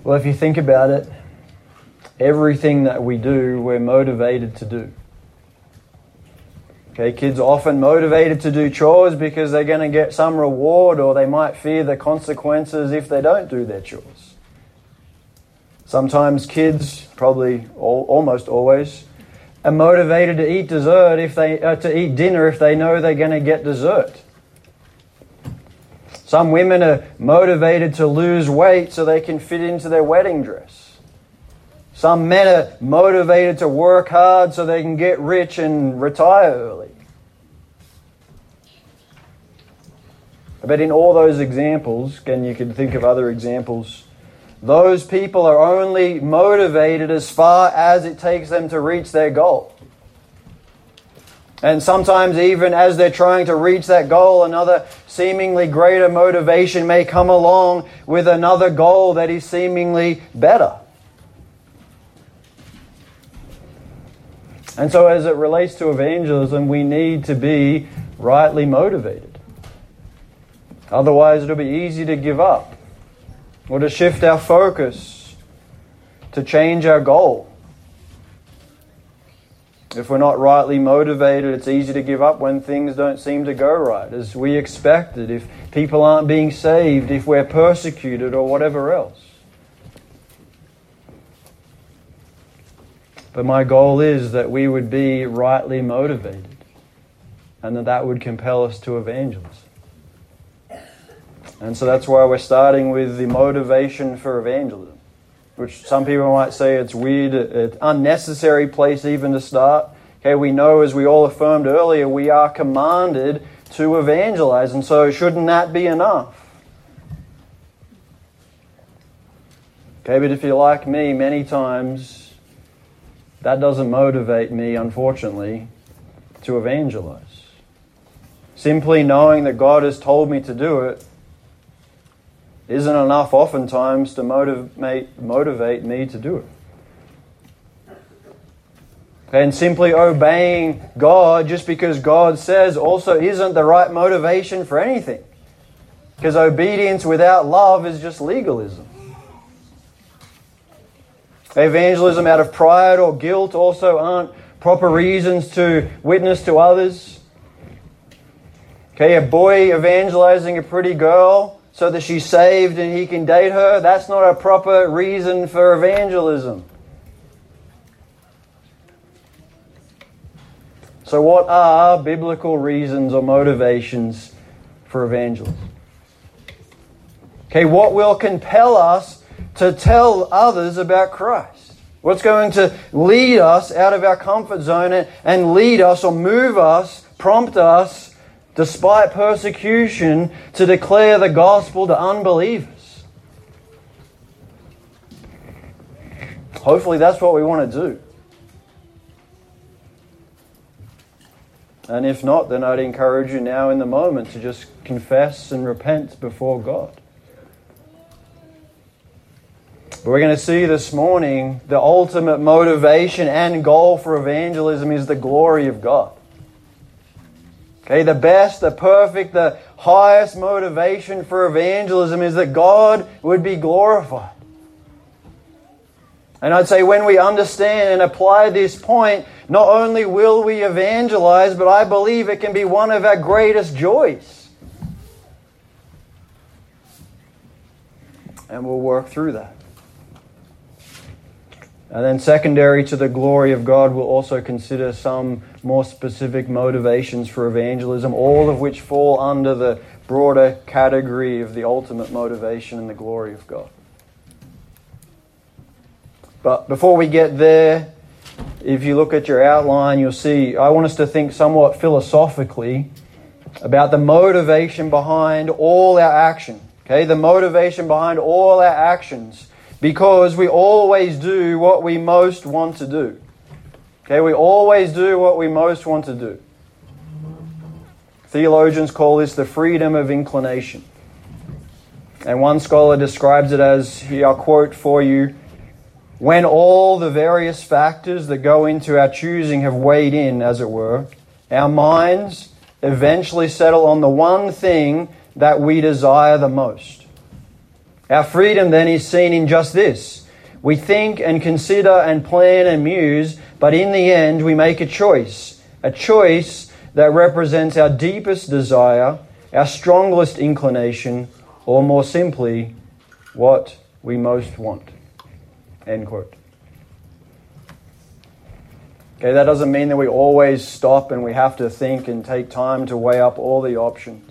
Well, if you think about it, everything that we do, we're motivated to do. Okay, kids are often motivated to do chores because they're going to get some reward, or they might fear the consequences if they don't do their chores. Sometimes kids, probably almost always, are motivated to eat to eat dinner if they know they're going to get dessert. Some women are motivated to lose weight so they can fit into their wedding dress. Some men are motivated to work hard so they can get rich and retire early. But in all those examples, and you can think of other examples, those people are only motivated as far as it takes them to reach their goal. And sometimes even as they're trying to reach that goal, another seemingly greater motivation may come along with another goal that is seemingly better. And so as it relates to evangelism, we need to be rightly motivated. Otherwise, it'll be easy to give up or to shift our focus, to change our goal. If we're not rightly motivated, it's easy to give up when things don't seem to go right as we expected, if people aren't being saved, if we're persecuted or whatever else. But my goal is that we would be rightly motivated and that would compel us to evangelism. And so that's why we're starting with the motivation for evangelism, which some people might say it's weird, it's unnecessary place even to start. Okay, we know, as we all affirmed earlier, we are commanded to evangelize, and so shouldn't that be enough? Okay, but if you're like me, many times that doesn't motivate me, unfortunately, to evangelize. Simply knowing that God has told me to do it isn't enough oftentimes to motivate me to do it. And simply obeying God just because God says also isn't the right motivation for anything. Because obedience without love is just legalism. Evangelism out of pride or guilt also aren't proper reasons to witness to others. Okay, a boy evangelizing a pretty girl so that she's saved and he can date her, that's not a proper reason for evangelism. So what are biblical reasons or motivations for evangelism? Okay, what will compel us to tell others about Christ? What's going to lead us out of our comfort zone and lead us or move us, prompt us, despite persecution, to declare the gospel to unbelievers? Hopefully that's what we want to do. And if not, then I'd encourage you now in the moment to just confess and repent before God. But we're going to see this morning the ultimate motivation and goal for evangelism is the glory of God. Okay, the best, the perfect, the highest motivation for evangelism is that God would be glorified. And I'd say when we understand and apply this point, not only will we evangelize, but I believe it can be one of our greatest joys. And we'll work through that. And then secondary to the glory of God, we'll also consider some more specific motivations for evangelism, all of which fall under the broader category of the ultimate motivation and the glory of God. But before we get there, if you look at your outline, you'll see I want us to think somewhat philosophically about the motivation behind all our action. Okay, the motivation behind all our actions. Because we always do what we most want to do. Okay, we always do what we most want to do. Theologians call this the freedom of inclination. And one scholar describes it as, here I'll quote for you, when all the various factors that go into our choosing have weighed in, as it were, our minds eventually settle on the one thing that we desire the most. Our freedom then is seen in just this. We think and consider and plan and muse, but in the end we make a choice that represents our deepest desire, our strongest inclination, or more simply, what we most want. End quote. Okay, that doesn't mean that we always stop and we have to think and take time to weigh up all the options.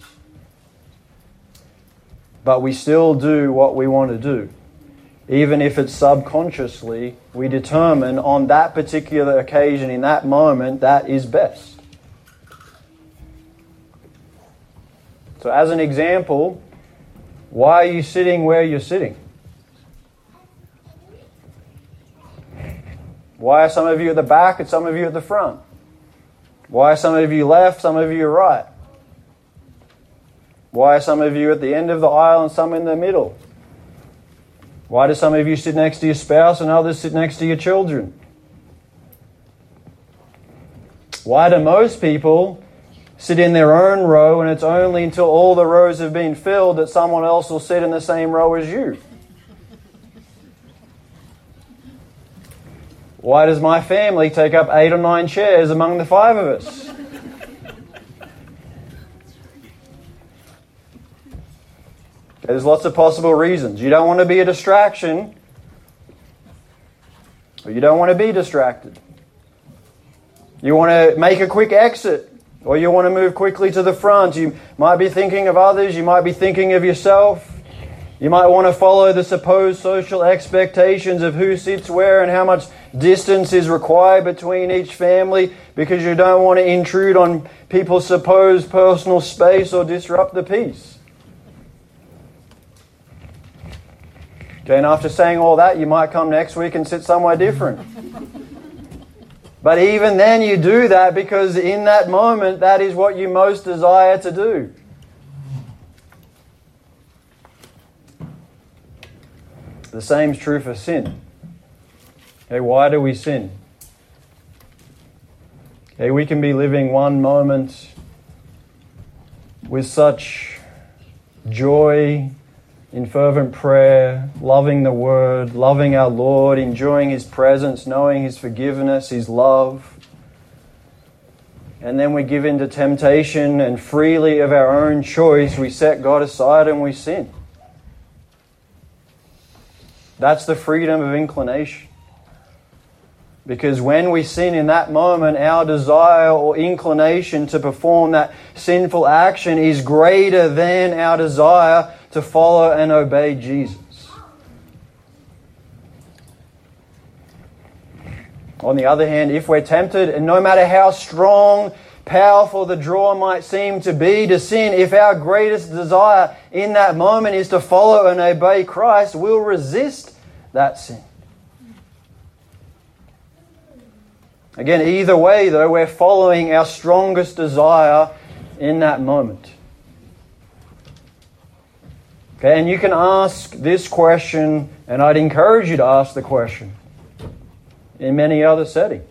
But we still do what we want to do. Even if it's subconsciously, we determine on that particular occasion, in that moment, that is best. So as an example, why are you sitting where you're sitting? Why are some of you at the back and some of you at the front? Why are some of you left, some of you right? Why are some of you at the end of the aisle and some in the middle? Why do some of you sit next to your spouse and others sit next to your children? Why do most people sit in their own row and it's only until all the rows have been filled that someone else will sit in the same row as you? Why does my family take up 8 or 9 chairs among the 5 of us? There's lots of possible reasons. You don't want to be a distraction, or you don't want to be distracted. You want to make a quick exit, or you want to move quickly to the front. You might be thinking of others, you might be thinking of yourself. You might want to follow the supposed social expectations of who sits where and how much distance is required between each family because you don't want to intrude on people's supposed personal space or disrupt the peace. Okay, and after saying all that, you might come next week and sit somewhere different. But even then you do that because in that moment, that is what you most desire to do. The same is true for sin. Okay, why do we sin? Okay, we can be living one moment with such joy in fervent prayer, loving the Word, loving our Lord, enjoying His presence, knowing His forgiveness, His love. And then we give in to temptation and freely of our own choice we set God aside and we sin. That's the freedom of inclination. Because when we sin in that moment, our desire or inclination to perform that sinful action is greater than our desire to follow and obey Jesus. On the other hand, if we're tempted, and no matter how strong, powerful the draw might seem to be to sin, if our greatest desire in that moment is to follow and obey Christ, we'll resist that sin. Again, either way though, we're following our strongest desire in that moment. Okay, and you can ask this question, and I'd encourage you to ask the question in many other settings.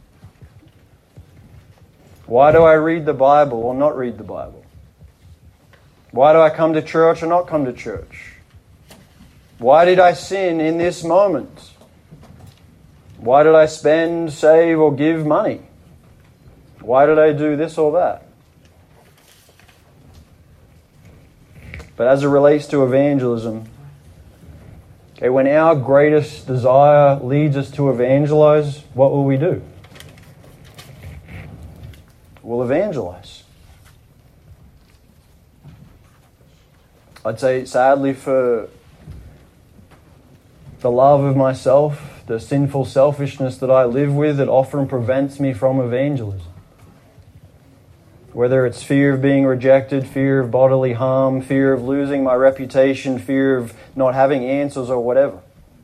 Why do I read the Bible or not read the Bible? Why do I come to church or not come to church? Why did I sin in this moment? Why did I spend, save, or give money? Why did I do this or that? But as it relates to evangelism, okay, when our greatest desire leads us to evangelize, what will we do? We'll evangelize. I'd say, sadly, for the love of myself, the sinful selfishness that I live with, it often prevents me from evangelism. Whether it's fear of being rejected, fear of bodily harm, fear of losing my reputation, fear of not having answers or whatever.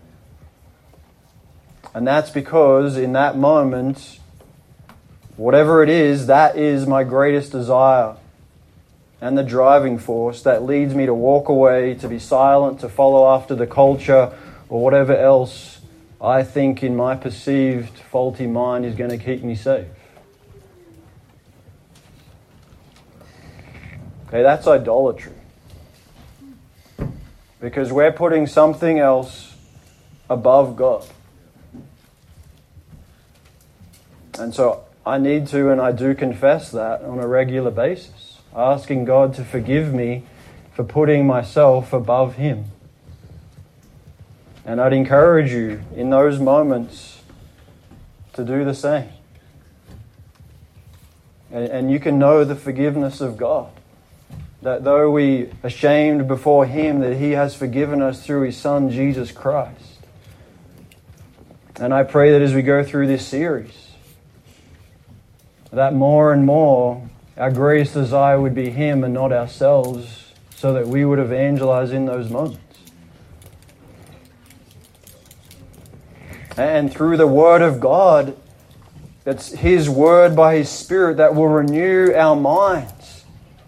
And that's because in that moment, whatever it is, that is my greatest desire and the driving force that leads me to walk away, to be silent, to follow after the culture or whatever else I think in my perceived faulty mind is going to keep me safe. Okay, that's idolatry. because we're putting something else above God. And so I need to, and I do confess that on a regular basis, asking God to forgive me for putting myself above Him. And I'd encourage you in those moments to do the same. And you can know the forgiveness of God. That though we are ashamed before Him, that He has forgiven us through His Son, Jesus Christ. And I pray that as we go through this series, that more and more our greatest desire would be Him and not ourselves, so that we would evangelize in those moments. And through the Word of God, it's His Word by His Spirit that will renew our minds,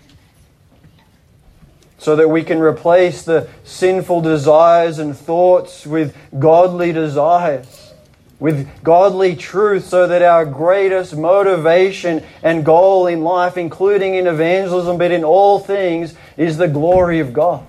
so that we can replace the sinful desires and thoughts with godly desires, with godly truth, so that our greatest motivation and goal in life, including in evangelism, but in all things, is the glory of God.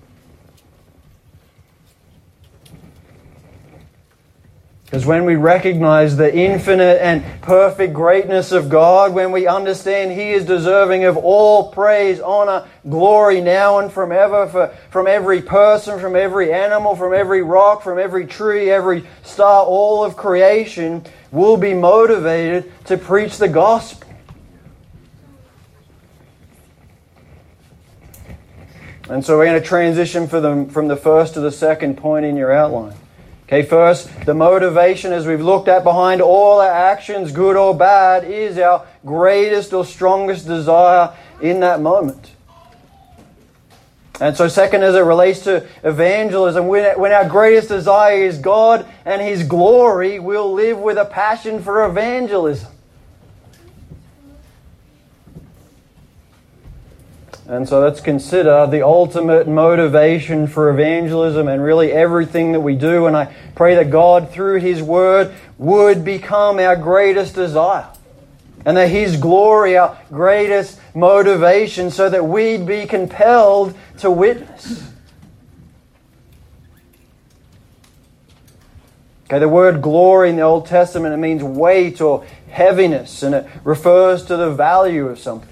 Because when we recognize the infinite and perfect greatness of God, when we understand He is deserving of all praise, honor, glory now and forever, from every person, from every animal, from every rock, from every tree, every star, all of creation, will be motivated to preach the gospel. And so we're going to transition from the first to the second point in your outline. Okay, first, the motivation, as we've looked at, behind all our actions, good or bad, is our greatest or strongest desire in that moment. And so second, as it relates to evangelism, when our greatest desire is God and His glory, we'll live with a passion for evangelism. And so let's consider the ultimate motivation for evangelism and really everything that we do. And I pray that God, through His Word, would become our greatest desire. And that His glory, our greatest motivation, so that we'd be compelled to witness. Okay, the word glory in the Old Testament, it means weight or heaviness, and it refers to the value of something.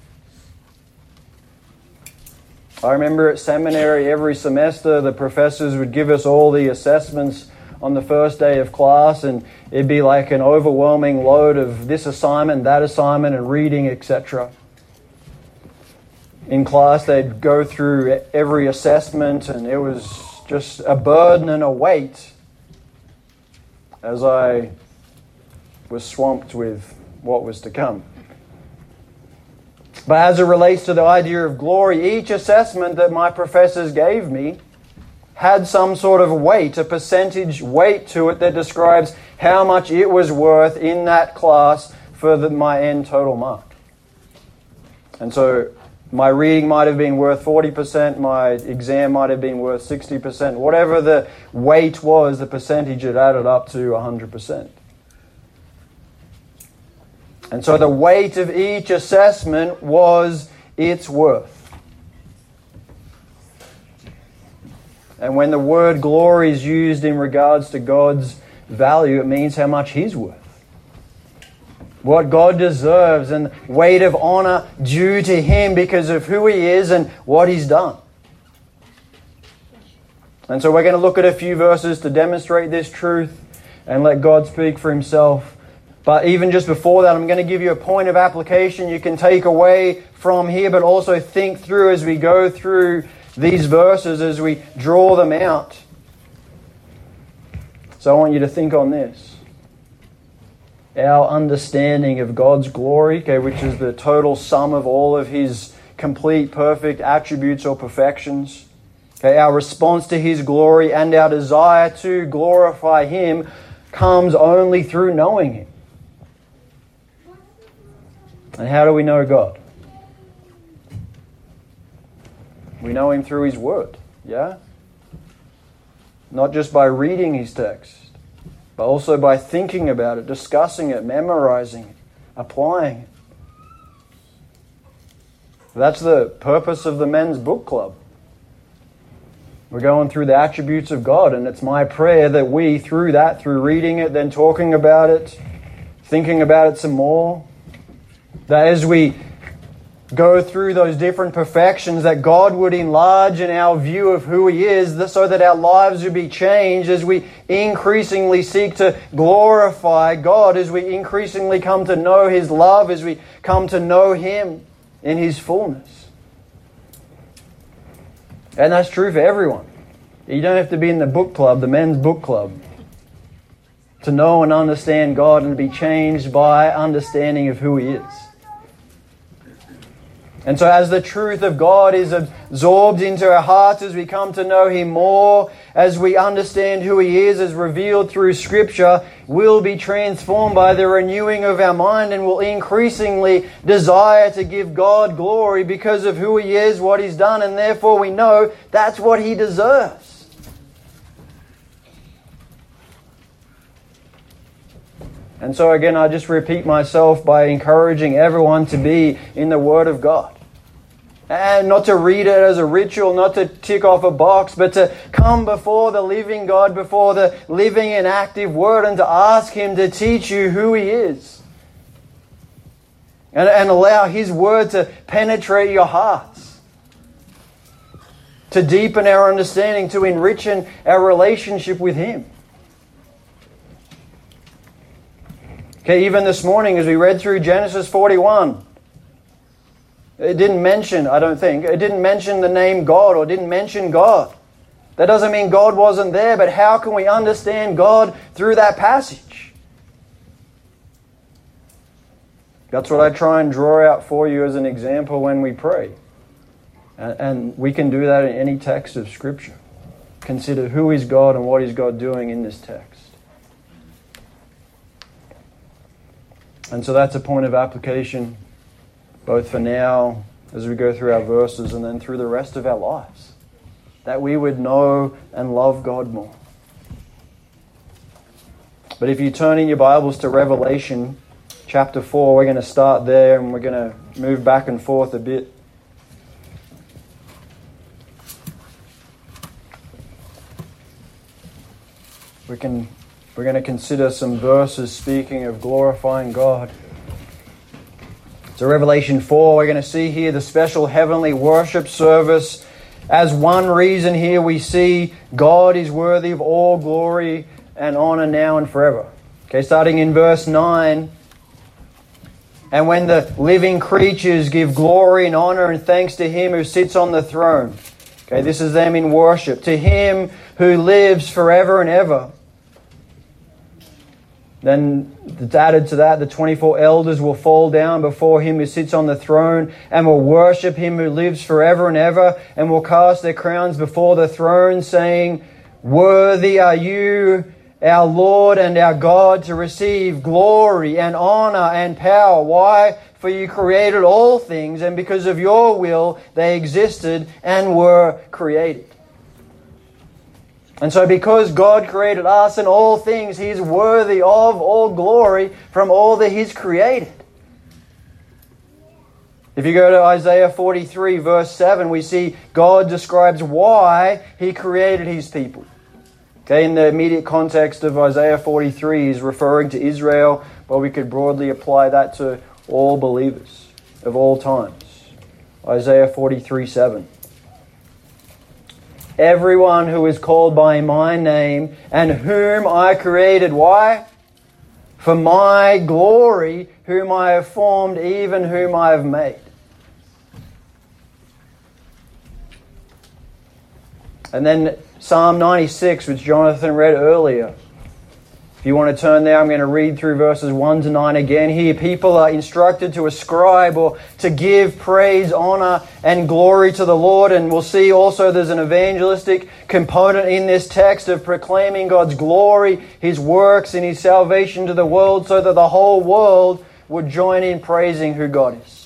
I remember at seminary every semester the professors would give us all the assessments on the first day of class, and it'd be like an overwhelming load of this assignment, that assignment, and reading, etc. In class they'd go through every assessment, and it was just a burden and a weight as I was swamped with what was to come. But as it relates to the idea of glory, each assessment that my professors gave me had some sort of weight, a percentage weight to it that describes how much it was worth in that class for my end total mark. And so my reading might have been worth 40%, my exam might have been worth 60%. Whatever the weight was, the percentage, it added up to 100%. And so the weight of each assessment was its worth. And when the word glory is used in regards to God's value, it means how much He's worth. What God deserves, and weight of honor due to Him because of who He is and what He's done. And so we're going to look at a few verses to demonstrate this truth and let God speak for Himself. But even just before that, I'm going to give you a point of application you can take away from here, but also think through as we go through these verses, as we draw them out. So I want you to think on this. Our understanding of God's glory, okay, which is the total sum of all of His complete, perfect attributes or perfections. Okay, our response to His glory and our desire to glorify Him comes only through knowing Him. And how do we know God? We know Him through His Word, yeah? Not just by reading His text, but also by thinking about it, discussing it, memorizing it, applying it. That's the purpose of the men's book club. We're going through the attributes of God, and it's my prayer that we, through reading it, then talking about it, thinking about it some more, that as we go through those different perfections, that God would enlarge in our view of who He is, so that our lives would be changed as we increasingly seek to glorify God, as we increasingly come to know His love, as we come to know Him in His fullness. And that's true for everyone. You don't have to be in the book club, the men's book club, to know and understand God and be changed by understanding of who He is. And so as the truth of God is absorbed into our hearts, as we come to know Him more, as we understand who He is as revealed through Scripture, we'll be transformed by the renewing of our mind and will increasingly desire to give God glory because of who He is, what He's done, and therefore we know that's what He deserves. And so again, I just repeat myself by encouraging everyone to be in the Word of God. And not to read it as a ritual, not to tick off a box, but to come before the living God, before the living and active Word, and to ask Him to teach you who He is. And allow His Word to penetrate your hearts, to deepen our understanding, to enrich our relationship with Him. Okay, even this morning as we read through Genesis 41, it didn't mention, I don't think, it didn't mention the name God or didn't mention God. That doesn't mean God wasn't there, but how can we understand God through that passage? That's what I try and draw out for you as an example when we pray. And we can do that in any text of Scripture. Consider who is God and what is God doing in this text. And so that's a point of application, both for now, as we go through our verses, and then through the rest of our lives. That we would know and love God more. But if you turn in your Bibles to Revelation chapter 4, we're going to start there and we're going to move back and forth a bit. We're going to consider some verses speaking of glorifying God. So Revelation 4, we're going to see here the special heavenly worship service. As one reason here we see God is worthy of all glory and honor now and forever. Okay, starting in verse 9. And when the living creatures give glory and honor and thanks to Him who sits on the throne. Okay, this is them in worship. To Him who lives forever and ever. Then it's added to that, the 24 elders will fall down before Him who sits on the throne and will worship Him who lives forever and ever, and will cast their crowns before the throne, saying, Worthy are you, our Lord and our God, to receive glory and honor and power. Why? For you created all things, and because of your will they existed and were created. And so because God created us and all things, He is worthy of all glory from all that He's created. If you go to Isaiah 43 verse 7, we see God describes why He created His people. Okay, in the immediate context of Isaiah 43, He's referring to Israel, but we could broadly apply that to all believers of all times. Isaiah 43:7. Everyone who is called by my name and whom I created. Why? For my glory, whom I have formed, even whom I have made. And then Psalm 96, which Jonathan read earlier. If you want to turn there, I'm going to read through verses 1 to 9 again. Here, people are instructed to ascribe or to give praise, honor, and glory to the Lord. And we'll see also there's an evangelistic component in this text of proclaiming God's glory, His works, and His salvation to the world so that the whole world would join in praising who God is.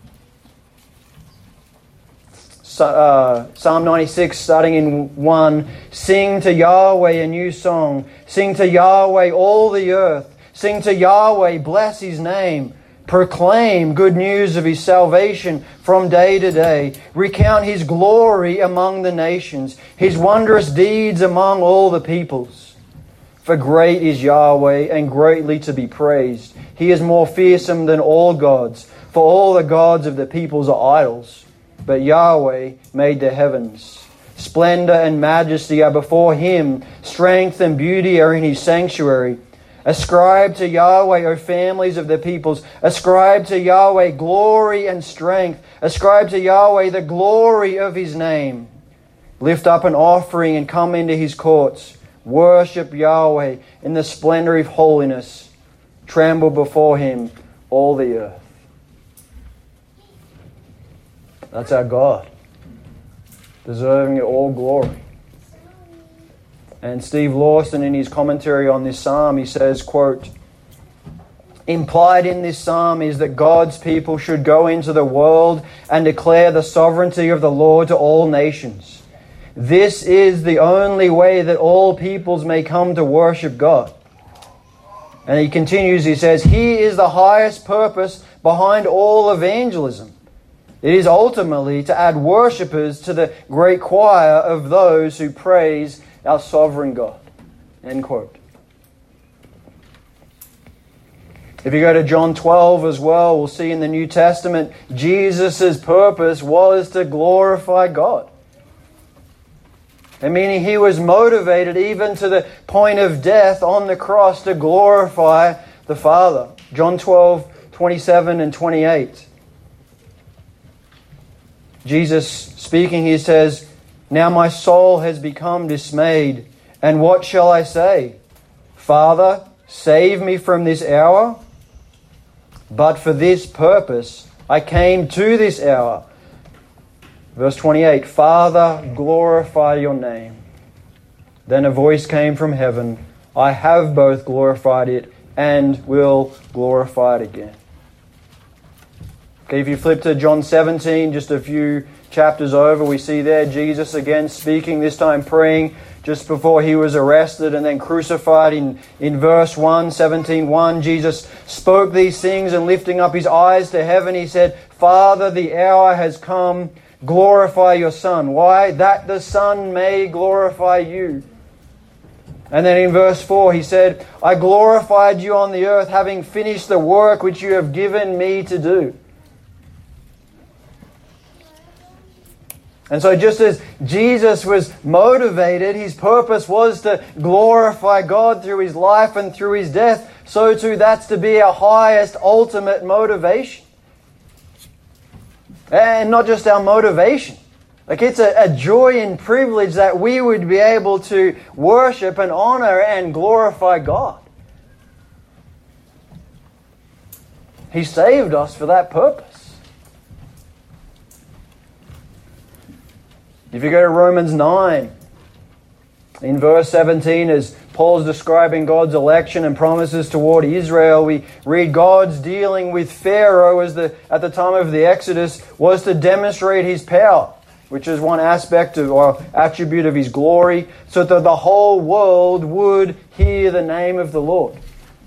Psalm 96, starting in 1. Sing to Yahweh a new song. Sing to Yahweh all the earth. Sing to Yahweh, bless His name. Proclaim good news of His salvation from day to day. Recount His glory among the nations, His wondrous deeds among all the peoples. For great is Yahweh, and greatly to be praised. He is more fearsome than all gods, for all the gods of the peoples are idols. But Yahweh made the heavens. Splendor and majesty are before Him. Strength and beauty are in His sanctuary. Ascribe to Yahweh, O families of the peoples. Ascribe to Yahweh glory and strength. Ascribe to Yahweh the glory of His name. Lift up an offering and come into His courts. Worship Yahweh in the splendor of holiness. Tremble before Him, all the earth. That's our God, deserving all glory. And Steve Lawson, in his commentary on this psalm, he says, quote, implied in this psalm is that God's people should go into the world and declare the sovereignty of the Lord to all nations. This is the only way that all peoples may come to worship God. And he continues, he says, He is the highest purpose behind all evangelism. It is ultimately to add worshippers to the great choir of those who praise our sovereign God. End quote. If you go to John 12 as well, we'll see in the New Testament, Jesus' purpose was to glorify God. And meaning He was motivated even to the point of death on the cross to glorify the Father. John 12, 27 and 28. Jesus speaking, He says, now my soul has become dismayed, and what shall I say? Father, save me from this hour. But for this purpose I came to this hour. Verse 28, Father, glorify your name. Then a voice came from heaven, I have both glorified it and will glorify it again. Okay, if you flip to John 17, just a few chapters over, we see there Jesus again speaking, this time praying just before He was arrested and then crucified. In verse 1, 17:1, Jesus spoke these things, and lifting up His eyes to heaven, He said, Father, the hour has come, glorify your Son. Why? That the Son may glorify you. And then in verse 4, He said, I glorified you on the earth, having finished the work which you have given me to do. And so just as Jesus was motivated, His purpose was to glorify God through His life and through His death, so too that's to be our highest, ultimate motivation. And not just our motivation. Like it's a joy and privilege that we would be able to worship and honor and glorify God. He saved us for that purpose. If you go to Romans 9, in verse 17, as Paul's describing God's election and promises toward Israel, we read God's dealing with Pharaoh at the time of the Exodus was to demonstrate His power, which is one aspect of, or attribute of His glory, so that the whole world would hear the name of the Lord.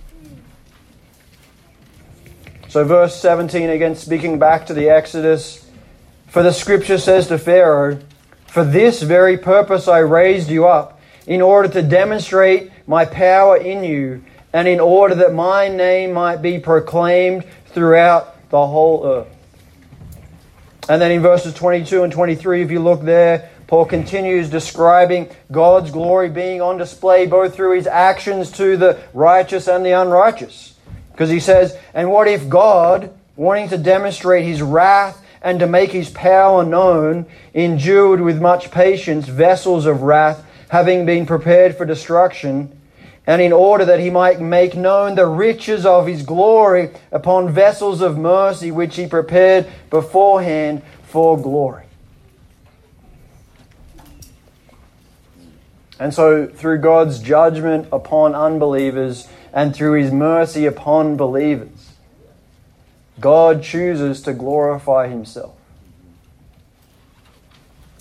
So verse 17, again speaking back to the Exodus, for the Scripture says to Pharaoh, for this very purpose I raised you up, in order to demonstrate my power in you, and in order that my name might be proclaimed throughout the whole earth. And then in verses 22 and 23, if you look there, Paul continues describing God's glory being on display both through His actions to the righteous and the unrighteous. Because he says, and what if God, wanting to demonstrate His wrath and to make His power known, endured with much patience vessels of wrath, having been prepared for destruction, and in order that He might make known the riches of His glory upon vessels of mercy, which He prepared beforehand for glory. And so through God's judgment upon unbelievers and through His mercy upon believers, God chooses to glorify Himself.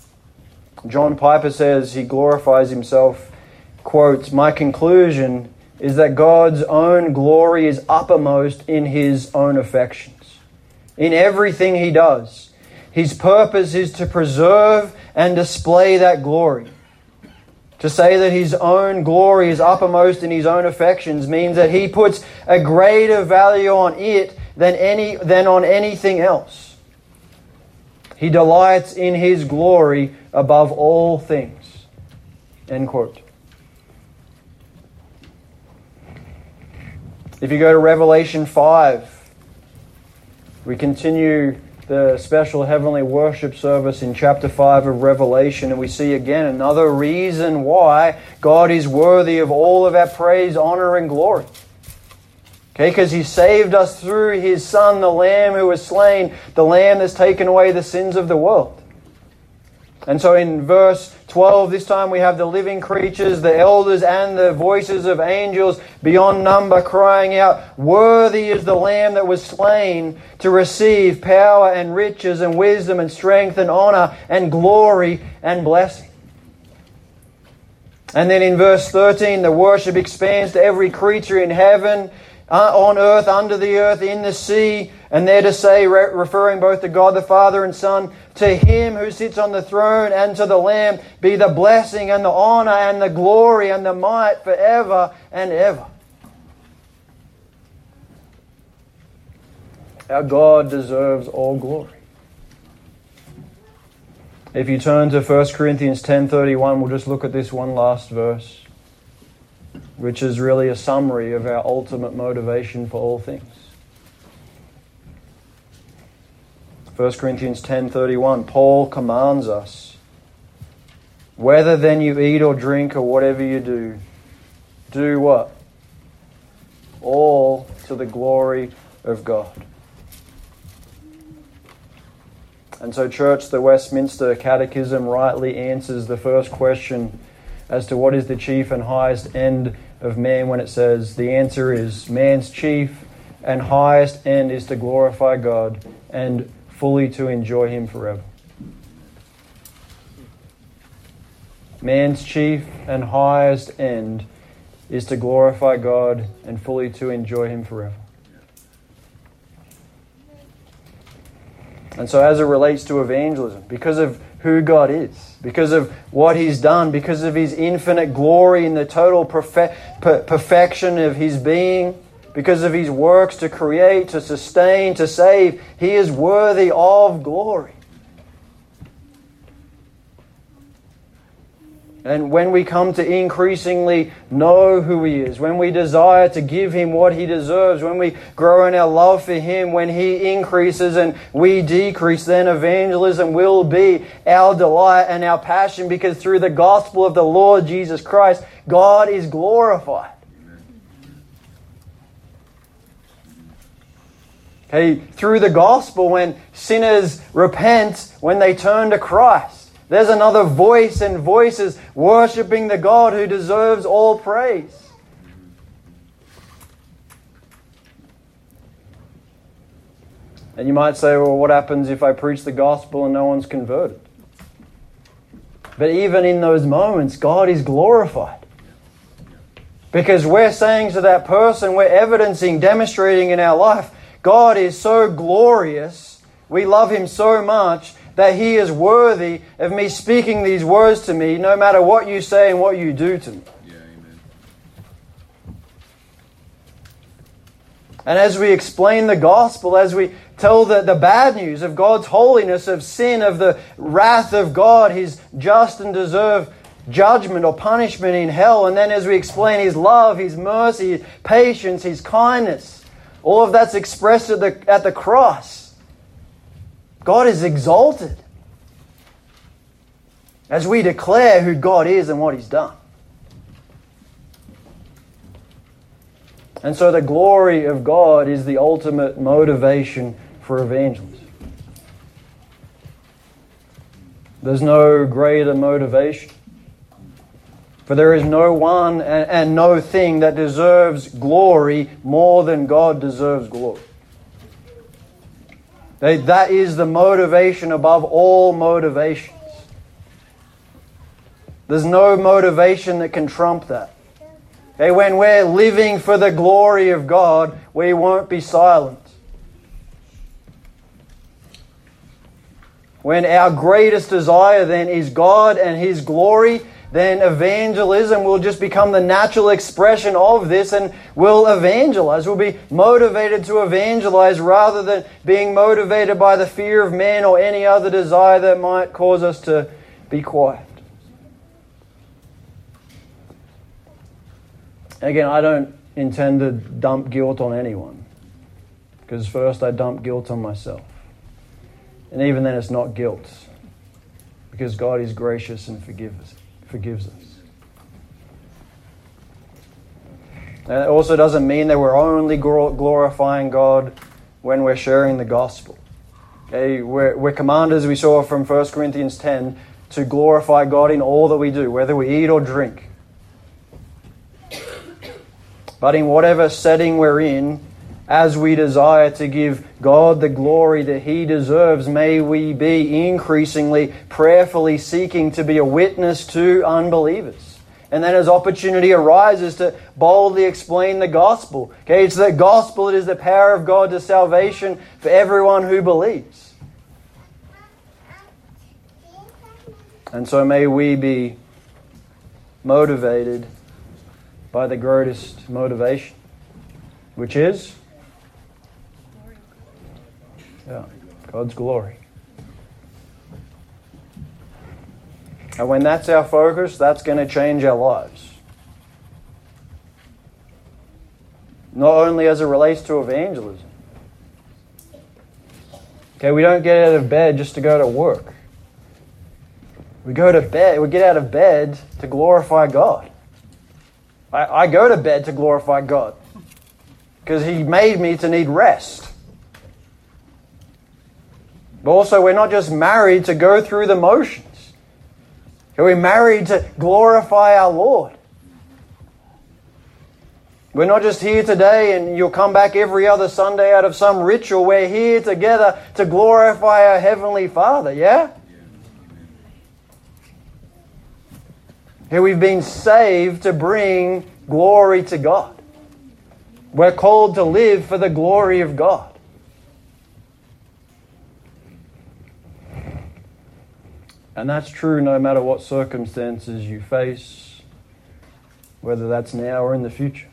John Piper says He glorifies Himself, quotes, my conclusion is that God's own glory is uppermost in His own affections. In everything He does, His purpose is to preserve and display that glory. To say that His own glory is uppermost in His own affections means that He puts a greater value on it than on anything else. He delights in His glory above all things. End quote. If you go to Revelation 5, we continue the special heavenly worship service in chapter 5 of Revelation, and we see again another reason why God is worthy of all of our praise, honor, and glory. Okay, because He saved us through His Son, the Lamb who was slain, the Lamb that's taken away the sins of the world. And so in verse 12, this time we have the living creatures, the elders, and the voices of angels beyond number crying out, "Worthy is the Lamb that was slain to receive power and riches and wisdom and strength and honor and glory and blessing." And then in verse 13, the worship expands to every creature in heaven, on earth, under the earth, in the sea, and they're to say, referring both to God the Father and Son, "To Him who sits on the throne and to the Lamb be the blessing and the honor and the glory and the might forever and ever." Our God deserves all glory. If you turn to 1 Corinthians 10:31, we'll just look at this one last verse, which is really a summary of our ultimate motivation for all things. 1 Corinthians 10:31, Paul commands us, "Whether then you eat or drink or whatever you do what? All to the glory of God." And so, church, the Westminster Catechism rightly answers the first question as to what is the chief and highest end of man when it says, the answer is man's chief and highest end is to glorify God and fully to enjoy Him forever. Man's chief and highest end is to glorify God and fully to enjoy Him forever. And so as it relates to evangelism, because of who God is, because of what He's done, because of His infinite glory in the total perfection of His being, because of His works to create, to sustain, to save, He is worthy of glory. And when we come to increasingly know who He is, when we desire to give Him what He deserves, when we grow in our love for Him, when He increases and we decrease, then evangelism will be our delight and our passion, because through the gospel of the Lord Jesus Christ, God is glorified. Okay, through the gospel, when sinners repent, when they turn to Christ, there's another voice and voices worshiping the God who deserves all praise. And you might say, well, what happens if I preach the gospel and no one's converted? But even in those moments, God is glorified. Because we're saying to that person, we're evidencing, demonstrating in our life, God is so glorious, we love Him so much, that He is worthy of me speaking these words to me, no matter what you say and what you do to me. Yeah, amen. And as we explain the gospel, as we tell the bad news of God's holiness, of sin, of the wrath of God, His just and deserved judgment or punishment in hell, and then as we explain His love, His mercy, His patience, His kindness, all of that's expressed at the cross. God is exalted as we declare who God is and what He's done. And so the glory of God is the ultimate motivation for evangelism. There's no greater motivation. For there is no one and no thing that deserves glory more than God deserves glory. That is the motivation above all motivations. There's no motivation that can trump that. Okay, when we're living for the glory of God, we won't be silent. When our greatest desire then is God and His glory, then evangelism will just become the natural expression of this, and we'll evangelize. We'll be motivated to evangelize rather than being motivated by the fear of man or any other desire that might cause us to be quiet. Again, I don't intend to dump guilt on anyone, because first I dump guilt on myself. And even then it's not guilt, because God is gracious and forgives us. And it also doesn't mean that we're only glorifying God when we're sharing the gospel. Okay, we're commanded, as we saw from 1 Corinthians 10, to glorify God in all that we do, whether we eat or drink. But in whatever setting we're in, as we desire to give God the glory that He deserves, may we be increasingly, prayerfully seeking to be a witness to unbelievers. And then as opportunity arises, to boldly explain the gospel. Okay, it's the gospel, it is the power of God to salvation for everyone who believes. And so may we be motivated by the greatest motivation, which is God's glory. And when that's our focus, that's going to change our lives. Not only as it relates to evangelism. Okay, we don't get out of bed just to go to work. We get out of bed to glorify God. I go to bed to glorify God, because He made me to need rest. But also, we're not just married to go through the motions. We're married to glorify our Lord. We're not just here today and you'll come back every other Sunday out of some ritual. We're here together to glorify our Heavenly Father, yeah? Here we've been saved to bring glory to God. We're called to live for the glory of God. And that's true no matter what circumstances you face, whether that's now or in the future.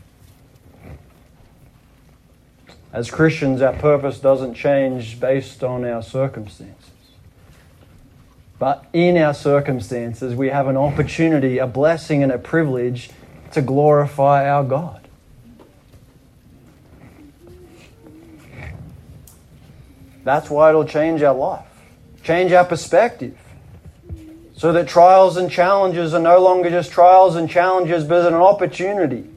As Christians, our purpose doesn't change based on our circumstances. But in our circumstances, we have an opportunity, a blessing and a privilege to glorify our God. That's why it'll change our life, change our perspective, so that trials and challenges are no longer just trials and challenges, but an opportunity.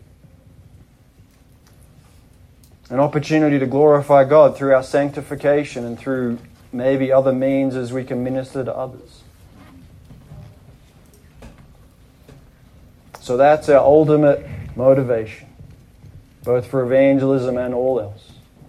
An opportunity to glorify God through our sanctification and through maybe other means as we can minister to others. So that's our ultimate motivation, both for evangelism and all else.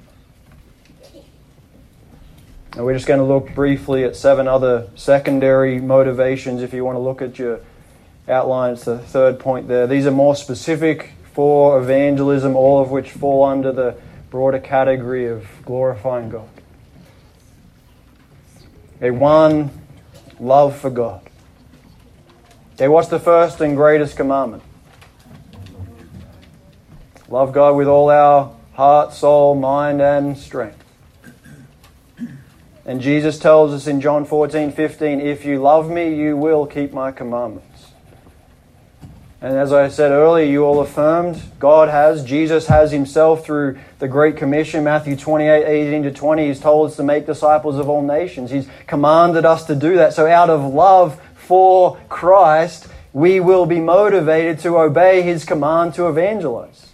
And we're just going to look briefly at 7 other secondary motivations. If you want to look at your outline, it's the third point there. These are more specific for evangelism, all of which fall under the broader category of glorifying God. Okay, 1, love for God. Okay, what's the first and greatest commandment? Love God with all our heart, soul, mind, and strength. And Jesus tells us in John 14:15, if you love me, you will keep my commandments. And as I said earlier, you all affirmed, Jesus has himself through the Great Commission, Matthew 28:18-20, he's told us to make disciples of all nations. He's commanded us to do that. So out of love for Christ, we will be motivated to obey his command to evangelize.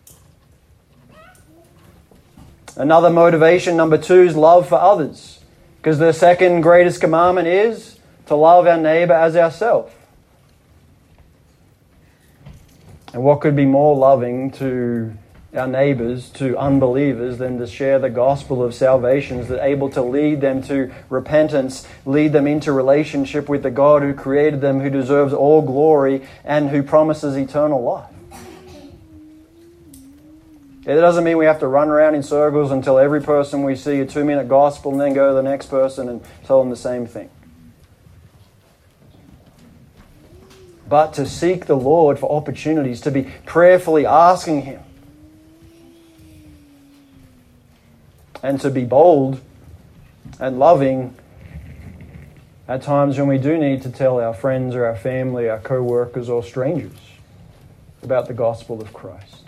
Another motivation, number 2, is love for others. Because the second greatest commandment is to love our neighbor as ourselves. And what could be more loving to our neighbors, to unbelievers, than to share the gospel of salvation that's able to lead them to repentance, lead them into relationship with the God who created them, who deserves all glory, and who promises eternal life. It doesn't mean we have to run around in circles and tell every person we see a 2-minute gospel and then go to the next person and tell them the same thing. But to seek the Lord for opportunities, to be prayerfully asking Him, and to be bold and loving at times when we do need to tell our friends or our family, our co-workers or strangers about the gospel of Christ.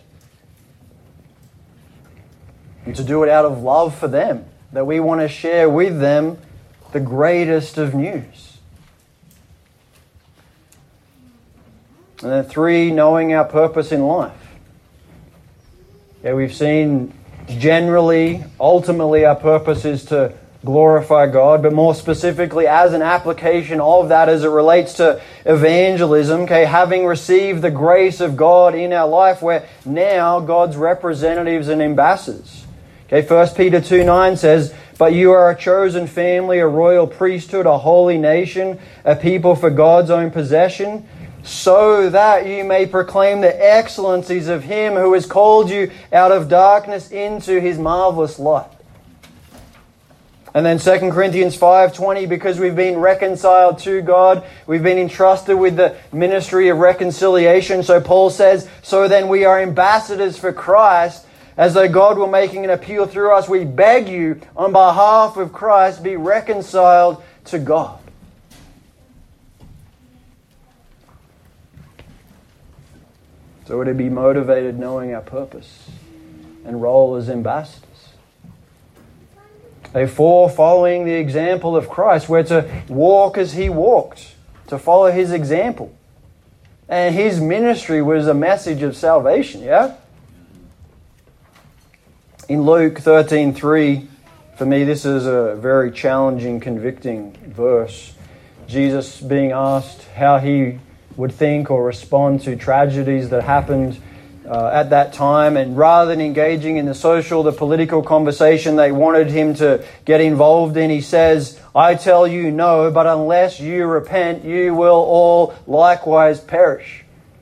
And to do it out of love for them, that we want to share with them the greatest of news. And then 3, knowing our purpose in life. Yeah, we've seen generally, ultimately, our purpose is to glorify God, but more specifically as an application of that as it relates to evangelism, okay, having received the grace of God in our life, we're now God's representatives and ambassadors. Okay, 1 Peter 2:9 says, "But you are a chosen family, a royal priesthood, a holy nation, a people for God's own possession, so that you may proclaim the excellencies of Him who has called you out of darkness into His marvelous light." And then 2 Corinthians 5:20, because we've been reconciled to God, we've been entrusted with the ministry of reconciliation. So Paul says, so then we are ambassadors for Christ, as though God were making an appeal through us. We beg you, on behalf of Christ, be reconciled to God. So we're to be motivated knowing our purpose and role as ambassadors. 4, following the example of Christ. We're to walk as He walked, to follow His example. And His ministry was a message of salvation, yeah? In Luke 13:3, for me this is a very challenging, convicting verse. Jesus being asked how He would think or respond to tragedies that happened at that time, and rather than engaging in the political conversation they wanted Him to get involved in, He says, "I tell you no, but unless you repent, you will all likewise perish."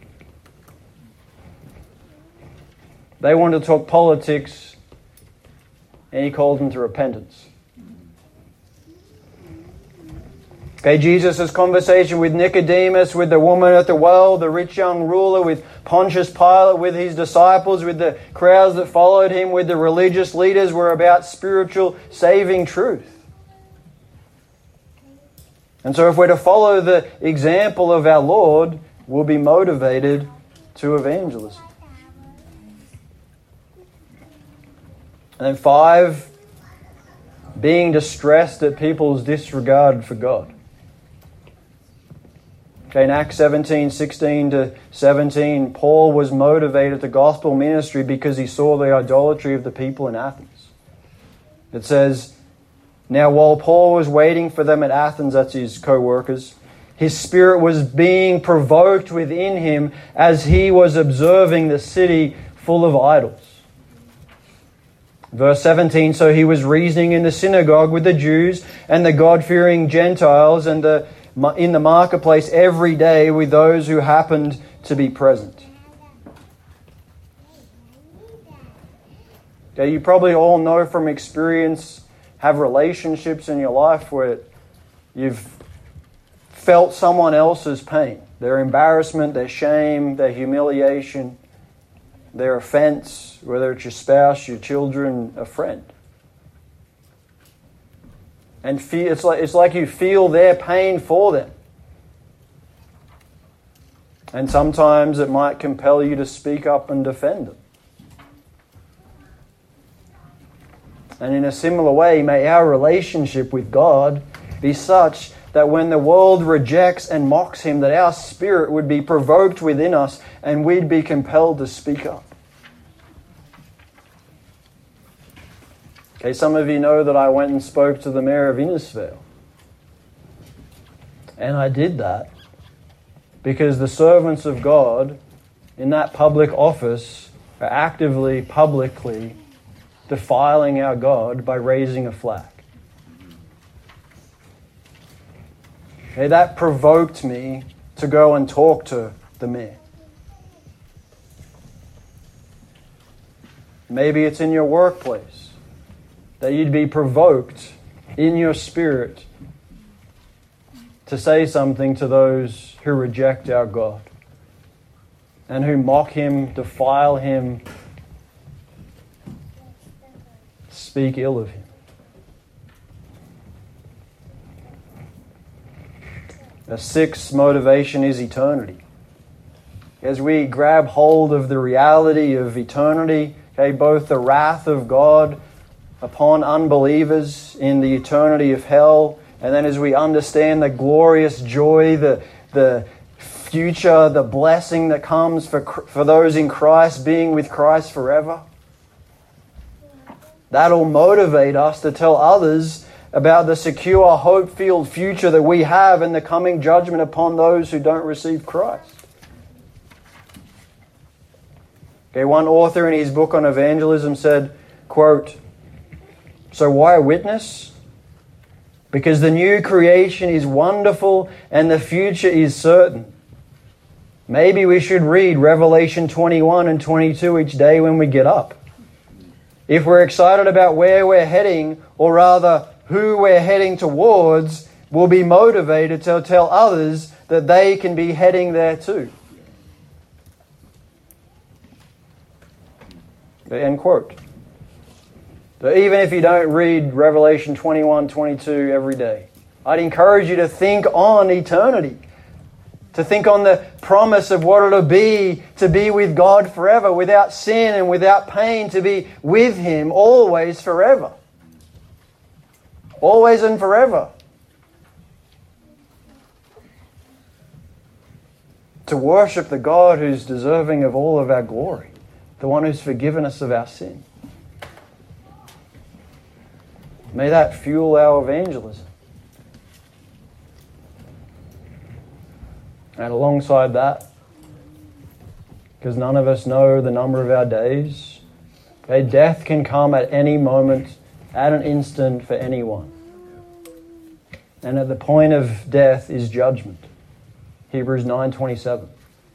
They wanted to talk politics, and He called them to repentance. Okay, Jesus' conversation with Nicodemus, with the woman at the well, the rich young ruler, with Pontius Pilate, with his disciples, with the crowds that followed Him, with the religious leaders, were about spiritual saving truth. And so if we're to follow the example of our Lord, we'll be motivated to evangelism. And then 5, being distressed at people's disregard for God. Okay, in Acts 17:16-17, Paul was motivated to gospel ministry because he saw the idolatry of the people in Athens. It says, "Now while Paul was waiting for them at Athens," that's his co-workers, "his spirit was being provoked within him as he was observing the city full of idols." Verse 17, "So he was reasoning in the synagogue with the Jews and the God-fearing Gentiles and in the marketplace every day with those who happened to be present." Okay, you probably all know from experience, have relationships in your life where you've felt someone else's pain, their embarrassment, their shame, their humiliation, their offense, whether it's your spouse, your children, a friend. And it's like you feel their pain for them. And sometimes it might compel you to speak up and defend them. And in a similar way, may our relationship with God be such that when the world rejects and mocks Him, that our spirit would be provoked within us and we'd be compelled to speak up. Okay, some of you know that I went and spoke to the mayor of Innisfail. And I did that because the servants of God in that public office are actively, publicly defiling our God by raising a flag. Okay, that provoked me to go and talk to the mayor. Maybe it's in your workplace, that you'd be provoked in your spirit to say something to those who reject our God and who mock Him, defile Him, speak ill of Him. A sixth motivation is eternity. As we grab hold of the reality of eternity, both the wrath of God upon unbelievers in the eternity of hell, and then as we understand the glorious joy, the future, the blessing that comes for those in Christ, being with Christ forever, that'll motivate us to tell others about the secure, hope-filled future that we have and the coming judgment upon those who don't receive Christ. One author in his book on evangelism said, quote, "So why a witness? Because the new creation is wonderful and the future is certain. Maybe we should read Revelation 21 and 22 each day when we get up. If we're excited about where we're heading, or rather who we're heading towards, we'll be motivated to tell others that they can be heading there too." End quote. So even if you don't read Revelation 21, 22 every day, I'd encourage you to think on eternity. To think on the promise of what it'll be to be with God forever, without sin and without pain, to be with Him always forever. Always and forever. To worship the God who's deserving of all of our glory. The one who's forgiven us of our sin. May that fuel our evangelism. And alongside that, because none of us know the number of our days, death can come at any moment, at an instant for anyone. And at the point of death is judgment. Hebrews 9:27.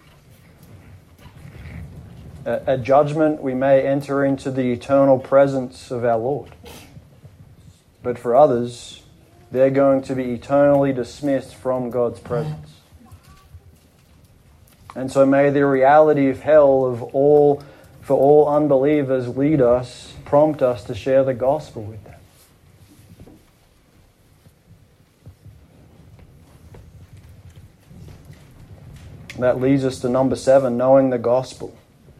At judgment, we may enter into the eternal presence of our Lord. But for others, they're going to be eternally dismissed from God's presence. And so may the reality of hell for all unbelievers lead us, prompt us to share the gospel with them. That leads us to number 7, knowing the gospel.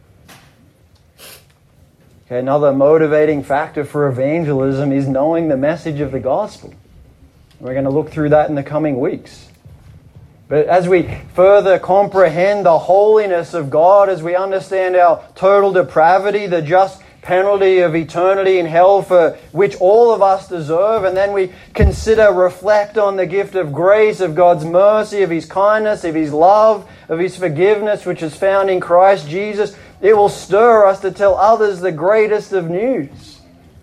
Another motivating factor for evangelism is knowing the message of the gospel. We're going to look through that in the coming weeks. But as we further comprehend the holiness of God, as we understand our total depravity, the just penalty of eternity in hell for which all of us deserve, and then we reflect on the gift of grace, of God's mercy, of His kindness, of His love, of His forgiveness, which is found in Christ Jesus, it will stir us to tell others the greatest of news.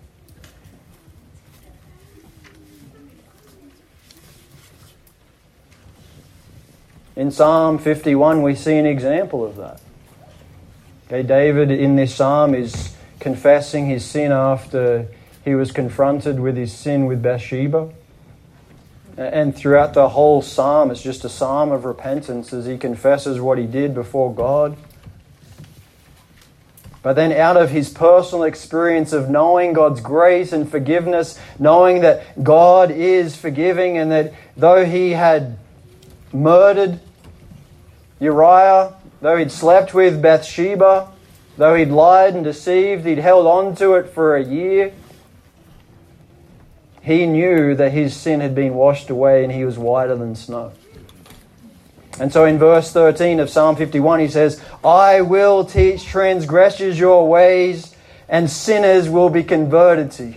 In Psalm 51, we see an example of that. David in this psalm is confessing his sin after he was confronted with his sin with Bathsheba. And throughout the whole psalm, it's just a psalm of repentance as he confesses what he did before God. But then out of his personal experience of knowing God's grace and forgiveness, knowing that God is forgiving and that though he had murdered Uriah, though he'd slept with Bathsheba, though he'd lied and deceived, he'd held on to it for a year, he knew that his sin had been washed away and he was whiter than snow. And so in verse 13 of Psalm 51 he says, "I will teach transgressors your ways, and sinners will be converted to you."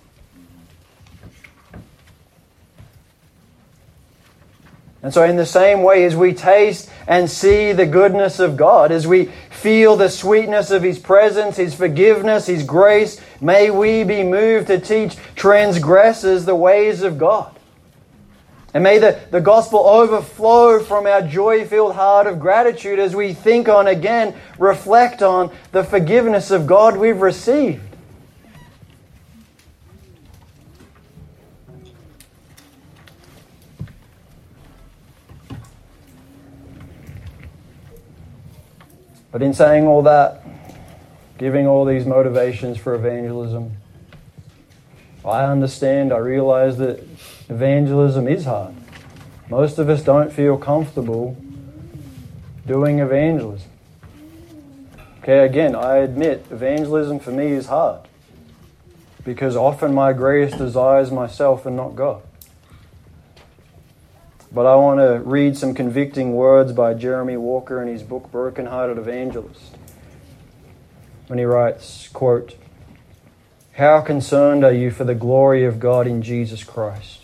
And so in the same way, as we taste and see the goodness of God, as we feel the sweetness of His presence, His forgiveness, His grace, may we be moved to teach transgressors the ways of God. And may the gospel overflow from our joy-filled heart of gratitude as we think on again, reflect on the forgiveness of God we've received. But in saying all that, giving all these motivations for evangelism, I understand, I realize that evangelism is hard. Most of us don't feel comfortable doing evangelism. Okay, again, I admit evangelism for me is hard because often my greatest desire is myself and not God. But I want to read some convicting words by Jeremy Walker in his book Broken-Hearted Evangelist. When he writes, quote, "How concerned are you for the glory of God in Jesus Christ?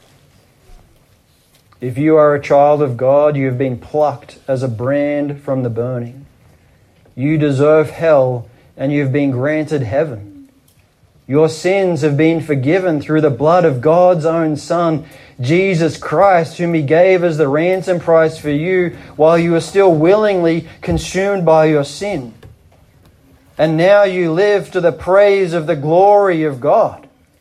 If you are a child of God, you have been plucked as a brand from the burning. You deserve hell, and you have been granted heaven. Your sins have been forgiven through the blood of God's own Son, Jesus Christ, whom He gave as the ransom price for you while you were still willingly consumed by your sin. And now you live to the praise of the glory of God.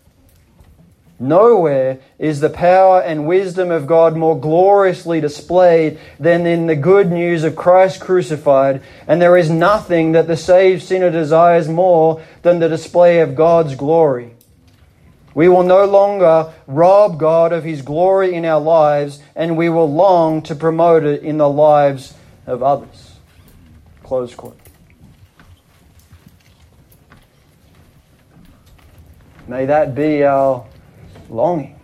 Nowhere is the power and wisdom of God more gloriously displayed than in the good news of Christ crucified, and there is nothing that the saved sinner desires more than the display of God's glory. We will no longer rob God of His glory in our lives, and we will long to promote it in the lives of others." Close quote. May that be our longing.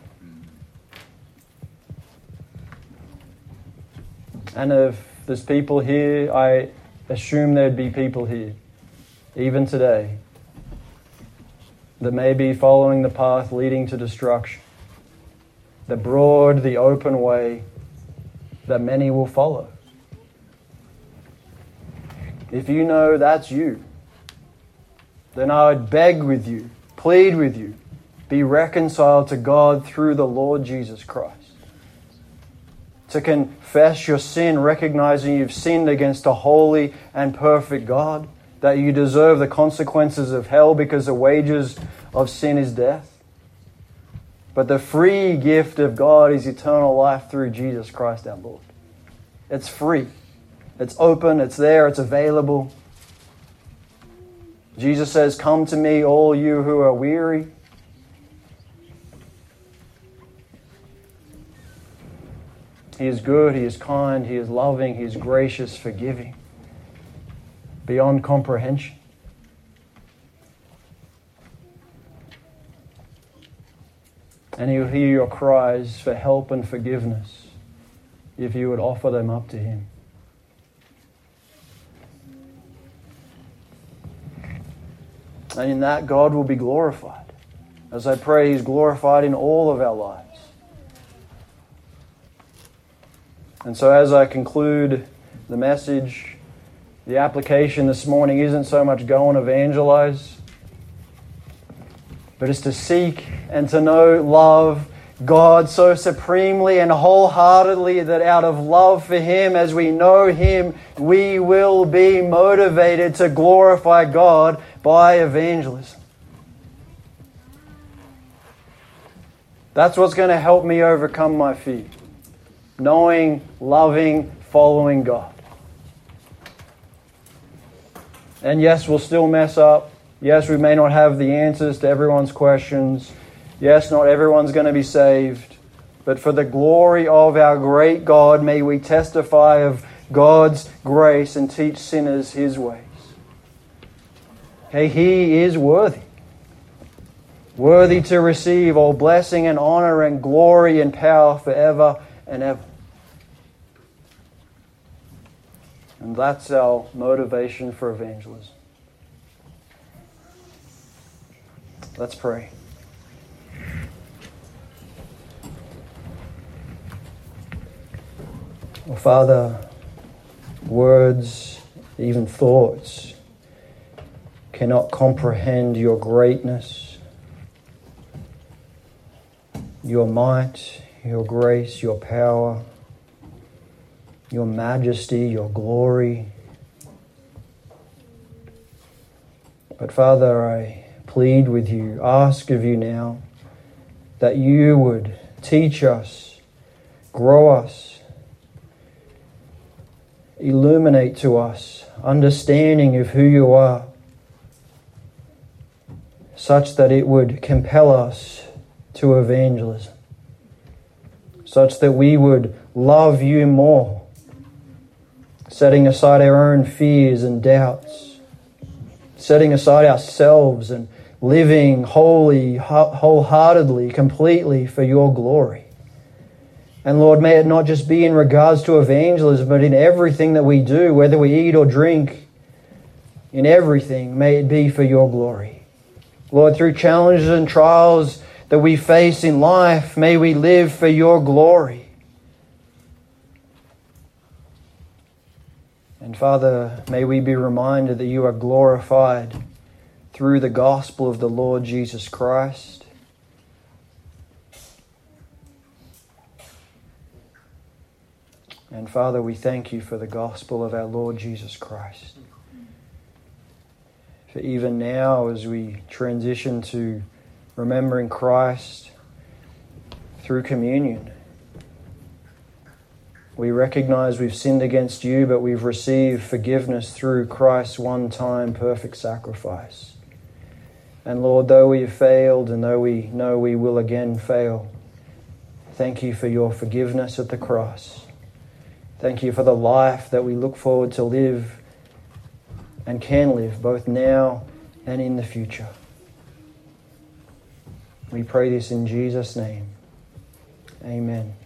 And if there's people here, I assume there'd be people here, even today, that may be following the path leading to destruction, the broad, the open way that many will follow. If you know that's you, then I would beg with you, plead with you, be reconciled to God through the Lord Jesus Christ. To confess your sin, recognizing you've sinned against a holy and perfect God, that you deserve the consequences of hell because the wages of sin is death. But the free gift of God is eternal life through Jesus Christ our Lord. It's free. It's open. It's there. It's available. Jesus says, "Come to me, all you who are weary." He is good, He is kind, He is loving, He is gracious, forgiving, beyond comprehension. And He'll hear your cries for help and forgiveness if you would offer them up to Him. And in that, God will be glorified. As I pray, He's glorified in all of our lives. And so as I conclude the message, the application this morning isn't so much go and evangelize, but it's to seek and to know, love God so supremely and wholeheartedly that out of love for Him, as we know Him, we will be motivated to glorify God by evangelism. That's what's going to help me overcome my fear. Knowing, loving, following God. And yes, we'll still mess up. Yes, we may not have the answers to everyone's questions. Yes, not everyone's going to be saved. But for the glory of our great God, may we testify of God's grace and teach sinners His ways. Okay, He is worthy. Worthy to receive all blessing and honor and glory and power forever and ever. And that's our motivation for evangelism. Let's pray. Well, Father, words, even thoughts, cannot comprehend your greatness, your might, your grace, your power, your majesty, your glory. But Father, I plead with you, ask of you now, that you would teach us, grow us, illuminate to us understanding of who you are, such that it would compel us to evangelism, such that we would love you more, setting aside our own fears and doubts, setting aside ourselves and living wholly, wholeheartedly, completely for your glory. And Lord, may it not just be in regards to evangelism, but in everything that we do, whether we eat or drink, in everything, may it be for your glory. Lord, through challenges and trials that we face in life, may we live for your glory. And Father, may we be reminded that you are glorified through the gospel of the Lord Jesus Christ. And Father, we thank you for the gospel of our Lord Jesus Christ. For even now, as we transition to remembering Christ through communion, we recognize we've sinned against you, but we've received forgiveness through Christ's one-time perfect sacrifice. And Lord, though we have failed and though we know we will again fail, thank you for your forgiveness at the cross. Thank you for the life that we look forward to live and can live both now and in the future. We pray this in Jesus' name. Amen.